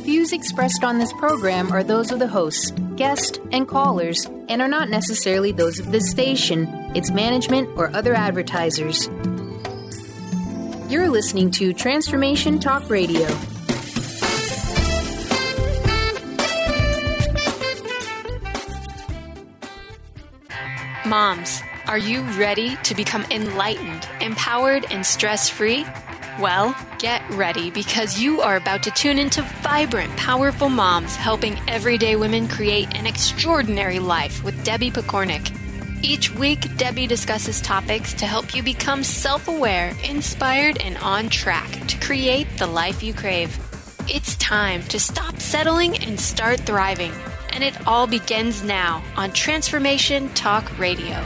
Views expressed on this program are those of the hosts, guests, and callers, and are not necessarily those of this station, its management, or other advertisers. You're listening to Transformation Talk Radio. Moms, are you ready to become enlightened, empowered, and stress-free? Well, get ready because you are about to tune into vibrant, powerful moms helping everyday women create an extraordinary life with Debbie Pokornik. Each week, Debbie discusses topics to help you become self-aware, inspired, and on track to create the life you crave. It's time to stop settling and start thriving. And it all begins now on Transformation Talk Radio.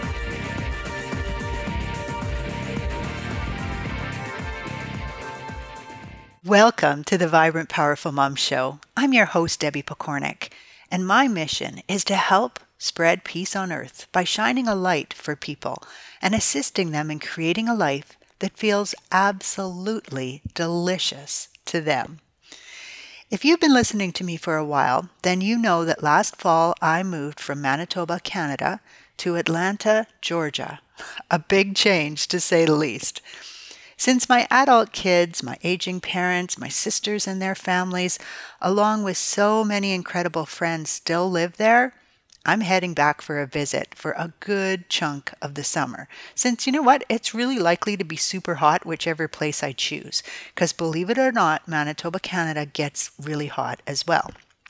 Welcome to the Vibrant Powerful Mom Show. I'm your host, Debbie Pokornik, and my mission is to help spread peace on earth by shining a light for people and assisting them in creating a life that feels absolutely delicious to them. If you've been listening to me for a while, then you know that last fall I moved from Manitoba, Canada, to Atlanta, Georgia. A big change, to say the least. Since my adult kids, my aging parents, my sisters and their families, along with so many incredible friends still live there, I'm heading back for a visit for a good chunk of the summer. Since, you know what, it's really likely to be super hot whichever place I choose. Because believe it or not, Manitoba, Canada gets really hot as well.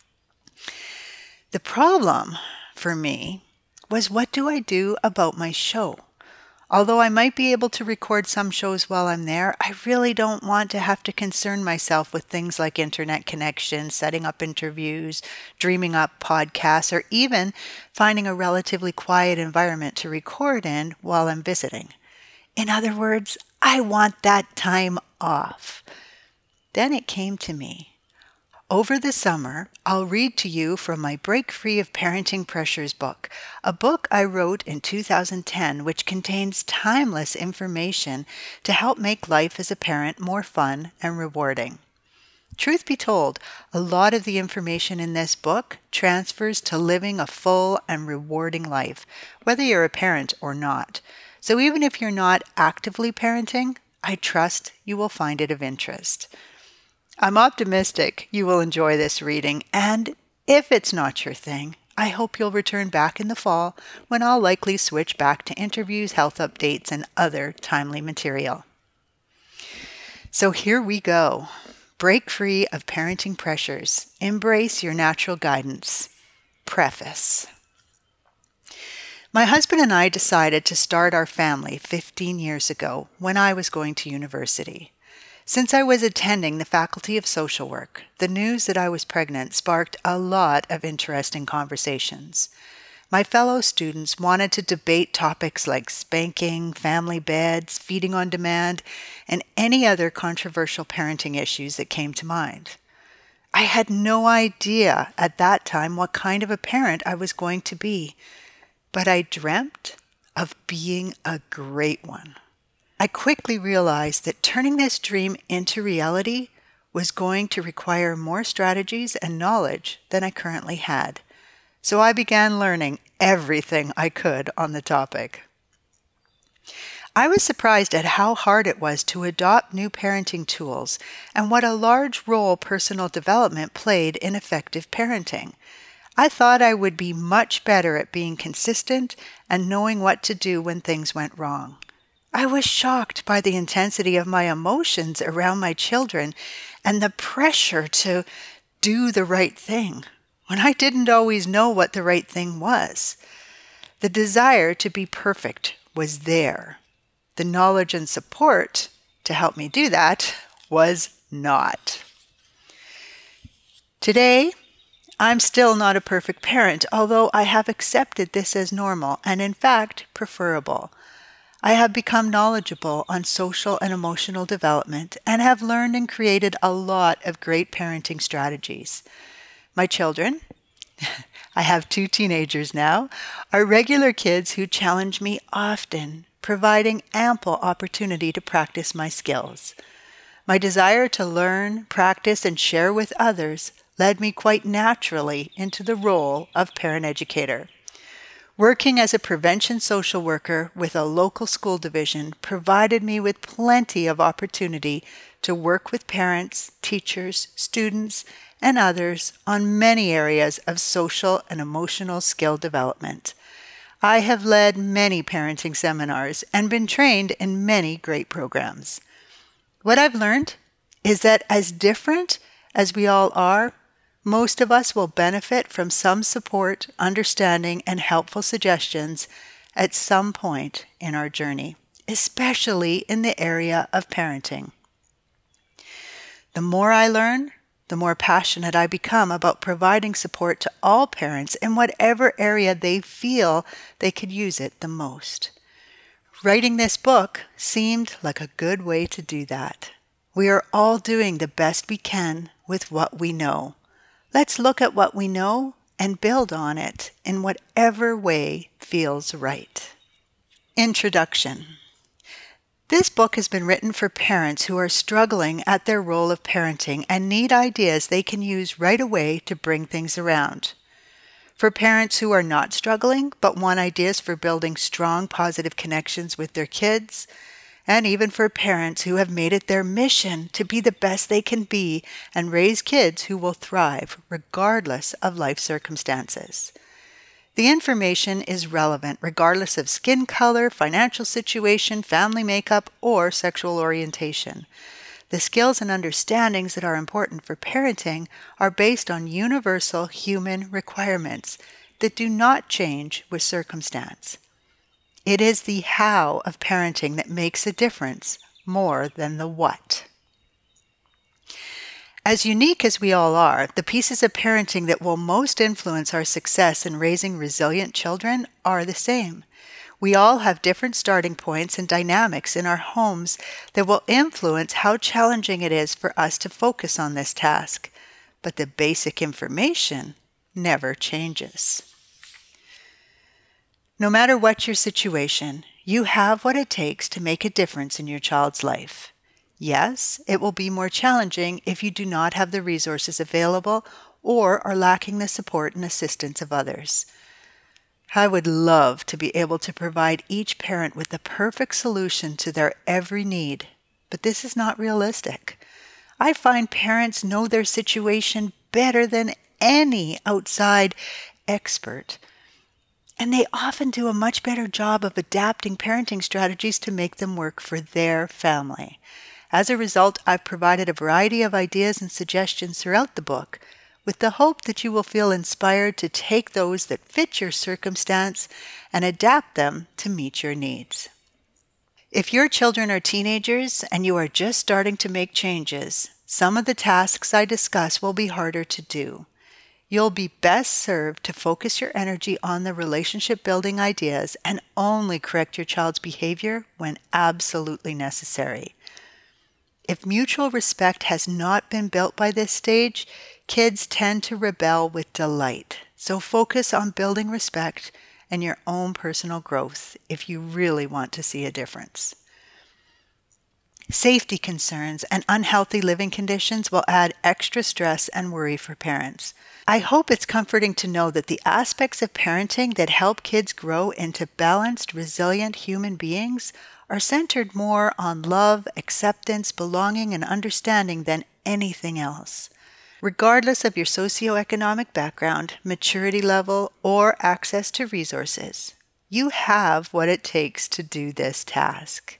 The problem for me was, what do I do about my show? Although I might be able to record some shows while I'm there, I really don't want to have to concern myself with things like internet connection, setting up interviews, dreaming up podcasts, or even finding a relatively quiet environment to record in while I'm visiting. In other words, I want that time off. Then it came to me. Over the summer, I'll read to you from my Break Free of Parenting Pressures book, a book I wrote in 2010 which contains timeless information to help make life as a parent more fun and rewarding. Truth be told, a lot of the information in this book transfers to living a full and rewarding life, whether you're a parent or not. So even if you're not actively parenting, I trust you will find it of interest. I'm optimistic you will enjoy this reading, and if it's not your thing, I hope you'll return back in the fall when I'll likely switch back to interviews, health updates, and other timely material. So here we go. Break free of parenting pressures. Embrace your natural guidance. Preface. My husband and I decided to start our family 15 years ago when I was going to university. Since I was attending the Faculty of Social Work, the news that I was pregnant sparked a lot of interesting conversations. My fellow students wanted to debate topics like spanking, family beds, feeding on demand, and any other controversial parenting issues that came to mind. I had no idea at that time what kind of a parent I was going to be, but I dreamt of being a great one. I quickly realized that turning this dream into reality was going to require more strategies and knowledge than I currently had. So I began learning everything I could on the topic. I was surprised at how hard it was to adopt new parenting tools and what a large role personal development played in effective parenting. I thought I would be much better at being consistent and knowing what to do when things went wrong. I was shocked by the intensity of my emotions around my children and the pressure to do the right thing when I didn't always know what the right thing was. The desire to be perfect was there. The knowledge and support to help me do that was not. Today, I'm still not a perfect parent, although I have accepted this as normal and, in fact, preferable. I have become knowledgeable on social and emotional development and have learned and created a lot of great parenting strategies. My children, I have 2 teenagers now, are regular kids who challenge me often, providing ample opportunity to practice my skills. My desire to learn, practice, and share with others led me quite naturally into the role of parent educator. Working as a prevention social worker with a local school division provided me with plenty of opportunity to work with parents, teachers, students, and others on many areas of social and emotional skill development. I have led many parenting seminars and been trained in many great programs. What I've learned is that as different as we all are, most of us will benefit from some support, understanding, and helpful suggestions at some point in our journey, especially in the area of parenting. The more I learn, the more passionate I become about providing support to all parents in whatever area they feel they could use it the most. Writing this book seemed like a good way to do that. We are all doing the best we can with what we know. Let's look at what we know and build on it in whatever way feels right. Introduction. This book has been written for parents who are struggling at their role of parenting and need ideas they can use right away to bring things around. For parents who are not struggling but want ideas for building strong, positive connections with their kids, and even for parents who have made it their mission to be the best they can be and raise kids who will thrive regardless of life circumstances. The information is relevant regardless of skin color, financial situation, family makeup, or sexual orientation. The skills and understandings that are important for parenting are based on universal human requirements that do not change with circumstance. It is the how of parenting that makes a difference more than the what. As unique as we all are, the pieces of parenting that will most influence our success in raising resilient children are the same. We all have different starting points and dynamics in our homes that will influence how challenging it is for us to focus on this task. But the basic information never changes. No matter what your situation, you have what it takes to make a difference in your child's life. Yes, it will be more challenging if you do not have the resources available or are lacking the support and assistance of others. I would love to be able to provide each parent with the perfect solution to their every need, but this is not realistic. I find parents know their situation better than any outside expert, and they often do a much better job of adapting parenting strategies to make them work for their family. As a result, I've provided a variety of ideas and suggestions throughout the book, with the hope that you will feel inspired to take those that fit your circumstance and adapt them to meet your needs. If your children are teenagers and you are just starting to make changes, some of the tasks I discuss will be harder to do. You'll be best served to focus your energy on the relationship building ideas and only correct your child's behavior when absolutely necessary. If mutual respect has not been built by this stage, kids tend to rebel with delight. So focus on building respect and your own personal growth if you really want to see a difference. Safety concerns and unhealthy living conditions will add extra stress and worry for parents. I hope it's comforting to know that the aspects of parenting that help kids grow into balanced, resilient human beings are centered more on love, acceptance, belonging, and understanding than anything else. Regardless of your socioeconomic background, maturity level, or access to resources, you have what it takes to do this task.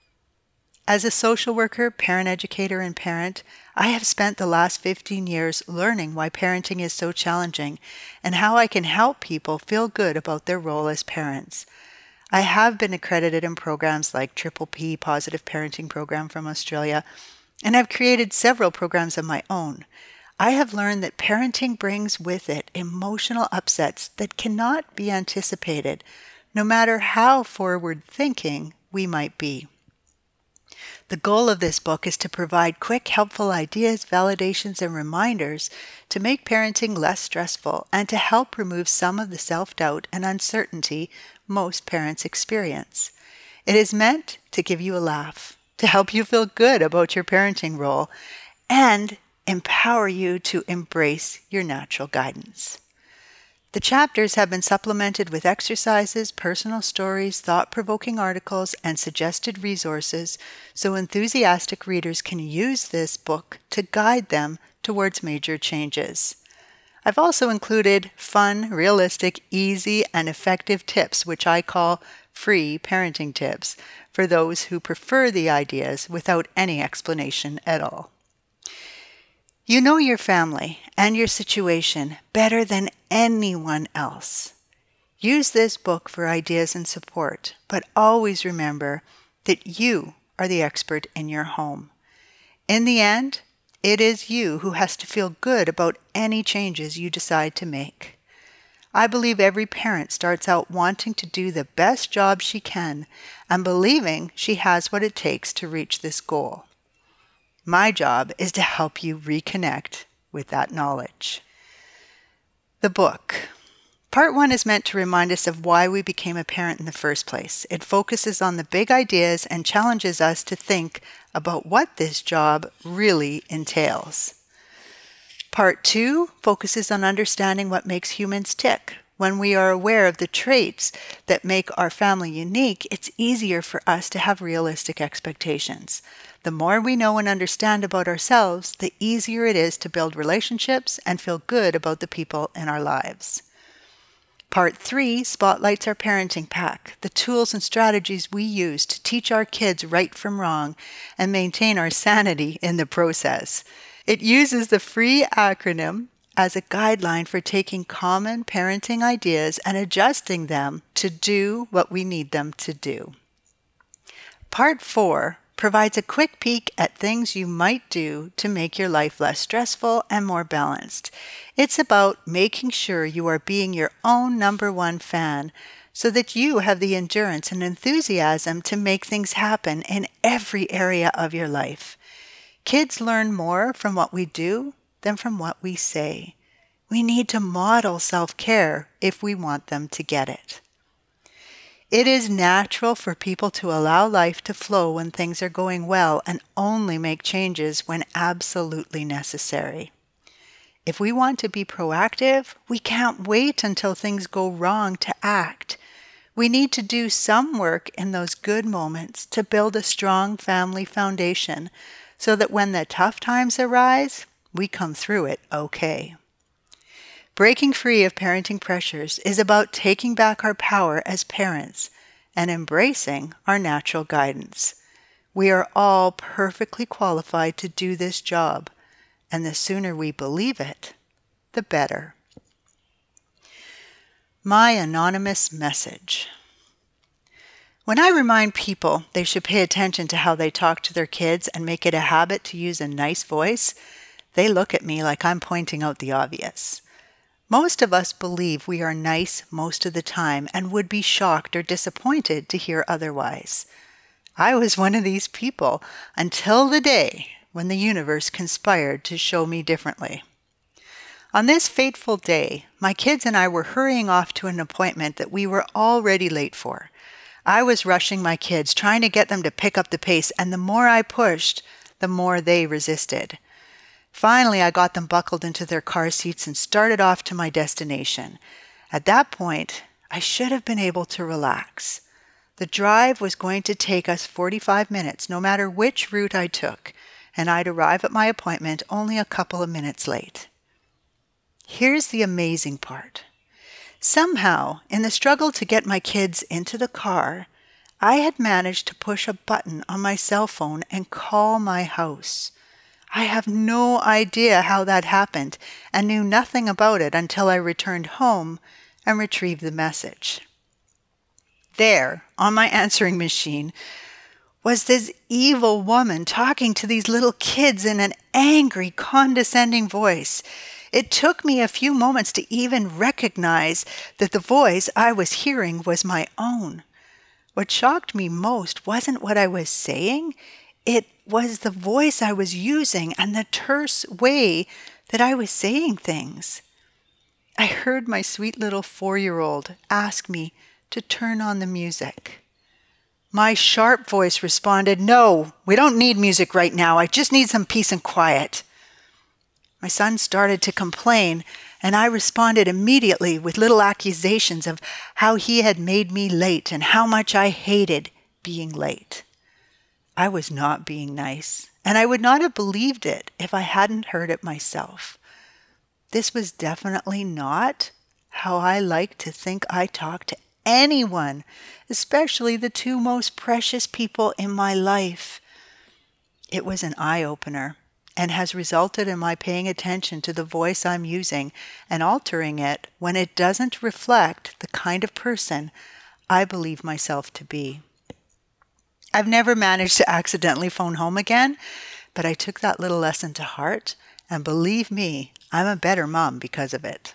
As a social worker, parent educator, and parent, I have spent the last 15 years learning why parenting is so challenging and how I can help people feel good about their role as parents. I have been accredited in programs like Triple P Positive Parenting Program from Australia, and I've created several programs of my own. I have learned that parenting brings with it emotional upsets that cannot be anticipated, no matter how forward-thinking we might be. The goal of this book is to provide quick, helpful ideas, validations, and reminders to make parenting less stressful and to help remove some of the self-doubt and uncertainty most parents experience. It is meant to give you a laugh, to help you feel good about your parenting role and empower you to embrace your natural guidance. The chapters have been supplemented with exercises, personal stories, thought-provoking articles, and suggested resources so enthusiastic readers can use this book to guide them towards major changes. I've also included fun, realistic, easy, and effective tips, which I call free parenting tips, for those who prefer the ideas without any explanation at all. You know your family and your situation better than anyone else. Use this book for ideas and support, but always remember that you are the expert in your home. In the end, it is you who has to feel good about any changes you decide to make. I believe every parent starts out wanting to do the best job she can and believing she has what it takes to reach this goal. My job is to help you reconnect with that knowledge. The book. Part 1 is meant to remind us of why we became a parent in the first place. It focuses on the big ideas and challenges us to think about what this job really entails. Part 2 focuses on understanding what makes humans tick. When we are aware of the traits that make our family unique, it's easier for us to have realistic expectations. The more we know and understand about ourselves, the easier it is to build relationships and feel good about the people in our lives. Part 3 spotlights our parenting pack, the tools and strategies we use to teach our kids right from wrong and maintain our sanity in the process. It uses the free acronym as a guideline for taking common parenting ideas and adjusting them to do what we need them to do. Part 4 provides a quick peek at things you might do to make your life less stressful and more balanced. It's about making sure you are being your own number one fan so that you have the endurance and enthusiasm to make things happen in every area of your life. Kids learn more from what we do than from what we say. We need to model self-care if we want them to get it. It is natural for people to allow life to flow when things are going well and only make changes when absolutely necessary. If we want to be proactive, we can't wait until things go wrong to act. We need to do some work in those good moments to build a strong family foundation so that when the tough times arise, we come through it okay. Breaking free of parenting pressures is about taking back our power as parents and embracing our natural guidance. We are all perfectly qualified to do this job, and the sooner we believe it, the better. My anonymous message. When I remind people they should pay attention to how they talk to their kids and make it a habit to use a nice voice, they look at me like I'm pointing out the obvious. Most of us believe we are nice most of the time and would be shocked or disappointed to hear otherwise. I was one of these people until the day when the universe conspired to show me differently. On this fateful day, my kids and I were hurrying off to an appointment that we were already late for. I was rushing my kids, trying to get them to pick up the pace, and the more I pushed, the more they resisted. Finally, I got them buckled into their car seats and started off to my destination. At that point, I should have been able to relax. The drive was going to take us 45 minutes, no matter which route I took, and I'd arrive at my appointment only a couple of minutes late. Here's the amazing part. Somehow, in the struggle to get my kids into the car, I had managed to push a button on my cell phone and call my house. I have no idea how that happened and knew nothing about it until I returned home and retrieved the message. There, on my answering machine, was this evil woman talking to these little kids in an angry, condescending voice. It took me a few moments to even recognize that the voice I was hearing was my own. What shocked me most wasn't what I was saying. It was the voice I was using and the terse way that I was saying things. I heard my sweet little 4-year-old ask me to turn on the music. My sharp voice responded, "No, we don't need music right now. I just need some peace and quiet." My son started to complain, and I responded immediately with little accusations of how he had made me late and how much I hated being late. I was not being nice, and I would not have believed it if I hadn't heard it myself. This was definitely not how I like to think I talk to anyone, especially the two most precious people in my life. It was an eye-opener and has resulted in my paying attention to the voice I'm using and altering it when it doesn't reflect the kind of person I believe myself to be. I've never managed to accidentally phone home again, but I took that little lesson to heart, and believe me, I'm a better mom because of it.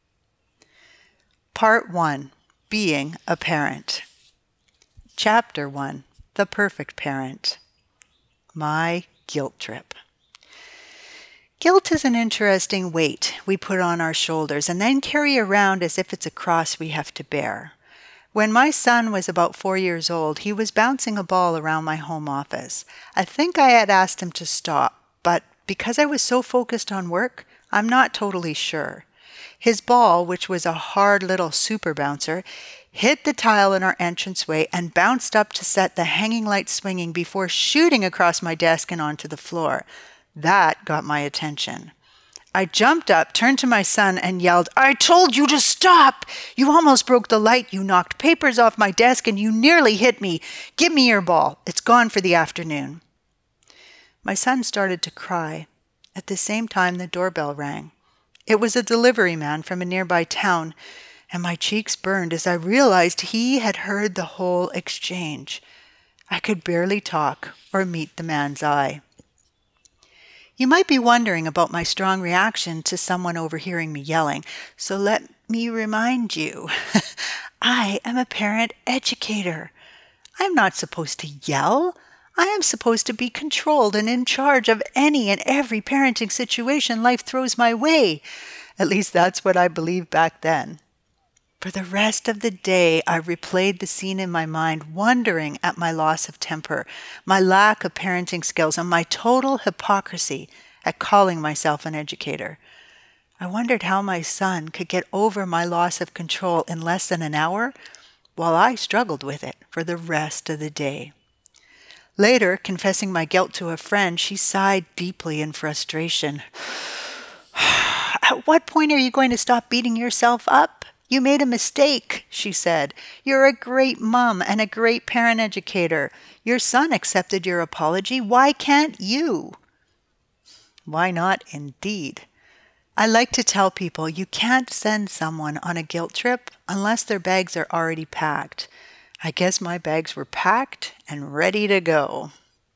Part 1. Being a Parent. Chapter 1. The Perfect Parent. My guilt trip. Guilt is an interesting weight we put on our shoulders and then carry around as if it's a cross we have to bear. When my son was about 4 years old, he was bouncing a ball around my home office. I think I had asked him to stop, but because I was so focused on work, I'm not totally sure. His ball, which was a hard little super bouncer, hit the tile in our entranceway and bounced up to set the hanging light swinging before shooting across my desk and onto the floor. That got my attention. I jumped up, turned to my son, and yelled, "I told you to stop! You almost broke the light, you knocked papers off my desk, and you nearly hit me. Give me your ball. It's gone for the afternoon." My son started to cry. At the same time, the doorbell rang. It was a delivery man from a nearby town, and my cheeks burned as I realized he had heard the whole exchange. I could barely talk or meet the man's eye. You might be wondering about my strong reaction to someone overhearing me yelling, so let me remind you, I am a parent educator. I am not supposed to yell. I am supposed to be controlled and in charge of any and every parenting situation life throws my way. At least that's what I believed back then. For the rest of the day, I replayed the scene in my mind, wondering at my loss of temper, my lack of parenting skills, and my total hypocrisy at calling myself an educator. I wondered how my son could get over my loss of control in less than an hour, while I struggled with it for the rest of the day. Later, confessing my guilt to a friend, she sighed deeply in frustration. "At what point are you going to stop beating yourself up? You made a mistake," she said. "You're a great mom and a great parent educator. Your son accepted your apology. Why can't you?" Why not, indeed? I like to tell people you can't send someone on a guilt trip unless their bags are already packed. I guess my bags were packed and ready to go.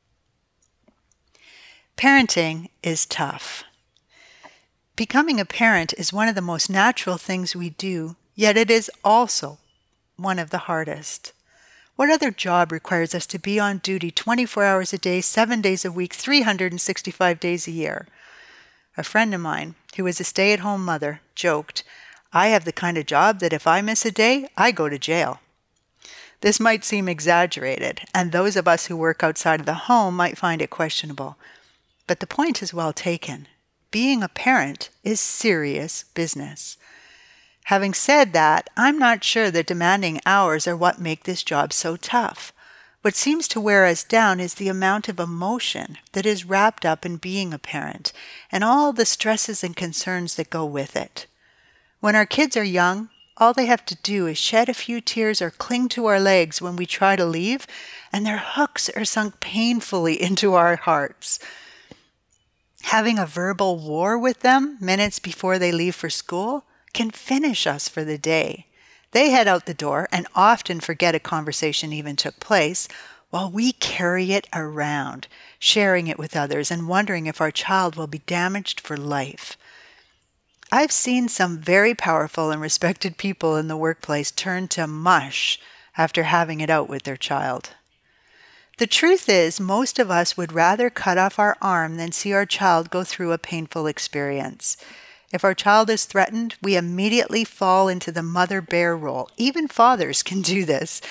Parenting is tough. Becoming a parent is one of the most natural things we do, yet it is also one of the hardest. What other job requires us to be on duty 24 hours a day, 7 days a week, 365 days a year? A friend of mine, who is a stay-at-home mother, joked, "I have the kind of job that if I miss a day, I go to jail." This might seem exaggerated, and those of us who work outside of the home might find it questionable. But the point is well taken. Being a parent is serious business. Having said that, I'm not sure that demanding hours are what make this job so tough. What seems to wear us down is the amount of emotion that is wrapped up in being a parent and all the stresses and concerns that go with it. When our kids are young, all they have to do is shed a few tears or cling to our legs when we try to leave, and their hooks are sunk painfully into our hearts. Having a verbal war with them minutes before they leave for school can finish us for the day. They head out the door and often forget a conversation even took place, while we carry it around, sharing it with others and wondering if our child will be damaged for life. I've seen some very powerful and respected people in the workplace turn to mush after having it out with their child. The truth is, most of us would rather cut off our arm than see our child go through a painful experience. If our child is threatened, we immediately fall into the mother bear role. Even fathers can do this.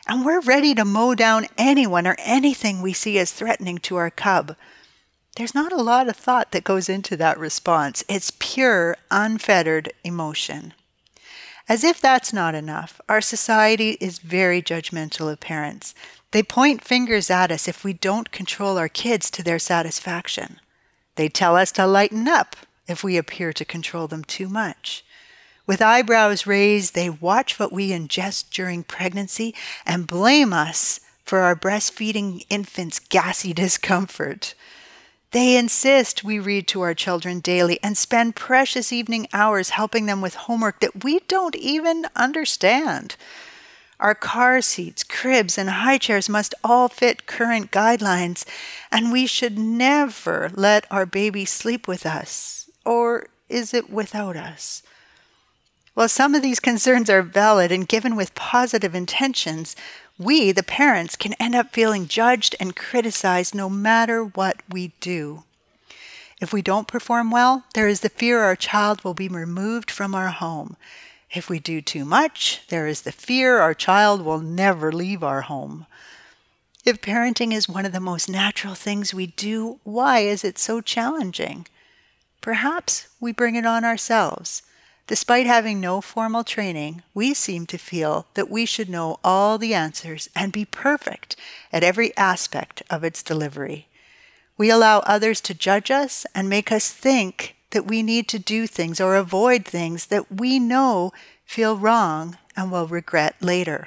and we're ready to mow down anyone or anything we see as threatening to our cub. There's not a lot of thought that goes into that response. It's pure, unfettered emotion. As if that's not enough, our society is very judgmental of parents. They point fingers at us if we don't control our kids to their satisfaction. They tell us to lighten up if we appear to control them too much. With eyebrows raised, they watch what we ingest during pregnancy and blame us for our breastfeeding infants' gassy discomfort. They insist we read to our children daily and spend precious evening hours helping them with homework that we don't even understand. Our car seats, cribs, and high chairs must all fit current guidelines, and we should never let our baby sleep with us. Or is it without us? While some of these concerns are valid and given with positive intentions, we, the parents, can end up feeling judged and criticized no matter what we do. If we don't perform well, there is the fear our child will be removed from our home. If we do too much, there is the fear our child will never leave our home. If parenting is one of the most natural things we do, why is it so challenging? Perhaps we bring it on ourselves. Despite having no formal training, we seem to feel that we should know all the answers and be perfect at every aspect of its delivery. We allow others to judge us and make us think that we need to do things or avoid things that we know feel wrong and will regret later.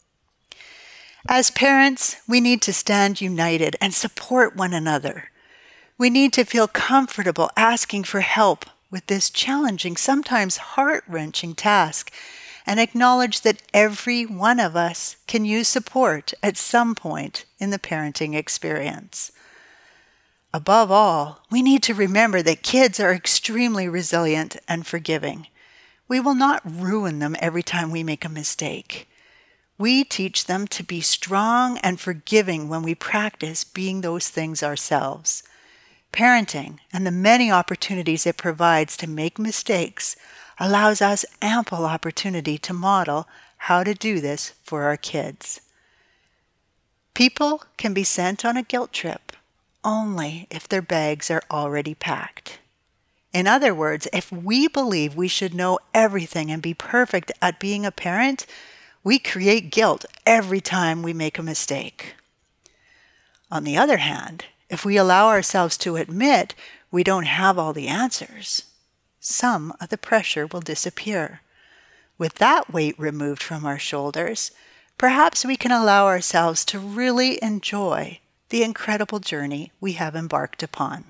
As parents, we need to stand united and support one another. We need to feel comfortable asking for help with this challenging, sometimes heart-wrenching task, and acknowledge that every one of us can use support at some point in the parenting experience. Above all, we need to remember that kids are extremely resilient and forgiving. We will not ruin them every time we make a mistake. We teach them to be strong and forgiving when we practice being those things ourselves. Parenting and the many opportunities it provides to make mistakes allows us ample opportunity to model how to do this for our kids. People can be sent on a guilt trip only if their bags are already packed. In other words, if we believe we should know everything and be perfect at being a parent, we create guilt every time we make a mistake. On the other hand, if we allow ourselves to admit we don't have all the answers, some of the pressure will disappear. With that weight removed from our shoulders, perhaps we can allow ourselves to really enjoy the incredible journey we have embarked upon.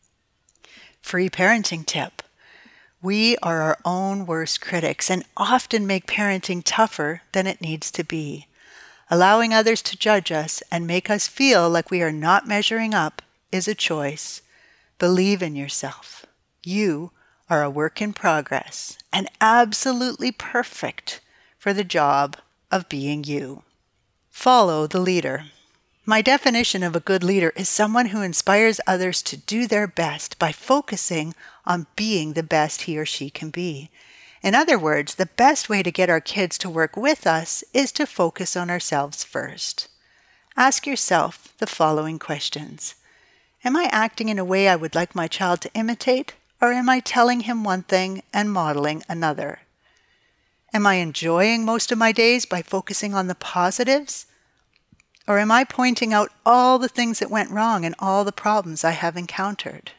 Free parenting tip. We are our own worst critics and often make parenting tougher than it needs to be. Allowing others to judge us and make us feel like we are not measuring up is a choice. Believe in yourself. You are a work in progress and absolutely perfect for the job of being you. Follow the leader. My definition of a good leader is someone who inspires others to do their best by focusing on being the best he or she can be. In other words, the best way to get our kids to work with us is to focus on ourselves first. Ask yourself the following questions. Am I acting in a way I would like my child to imitate, or am I telling him one thing and modeling another? Am I enjoying most of my days by focusing on the positives, or am I pointing out all the things that went wrong and all the problems I have encountered?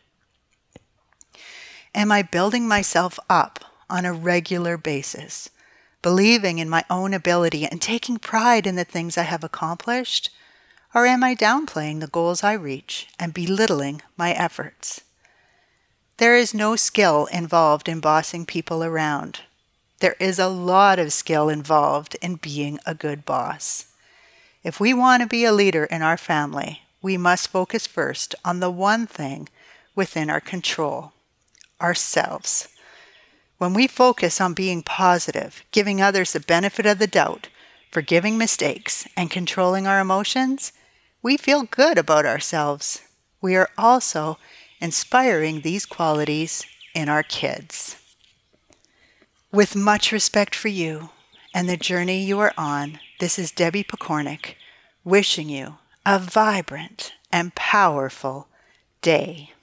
Am I building myself up on a regular basis, believing in my own ability and taking pride in the things I have accomplished? Or am I downplaying the goals I reach and belittling my efforts? There is no skill involved in bossing people around. There is a lot of skill involved in being a good boss. If we want to be a leader in our family, we must focus first on the one thing within our control, ourselves. When we focus on being positive, giving others the benefit of the doubt, forgiving mistakes, and controlling our emotions, we feel good about ourselves. We are also inspiring these qualities in our kids. With much respect for you and the journey you are on, This is Debbie Pokornik, wishing you a vibrant and powerful day.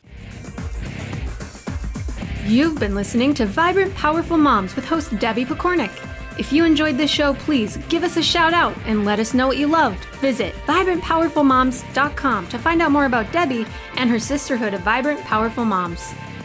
You've been listening to Vibrant Powerful Moms with host Debbie Pokornik. If you enjoyed this show, please give us a shout out and let us know what you loved. Visit vibrantpowerfulmoms.com to find out more about Debbie and her sisterhood of Vibrant Powerful Moms.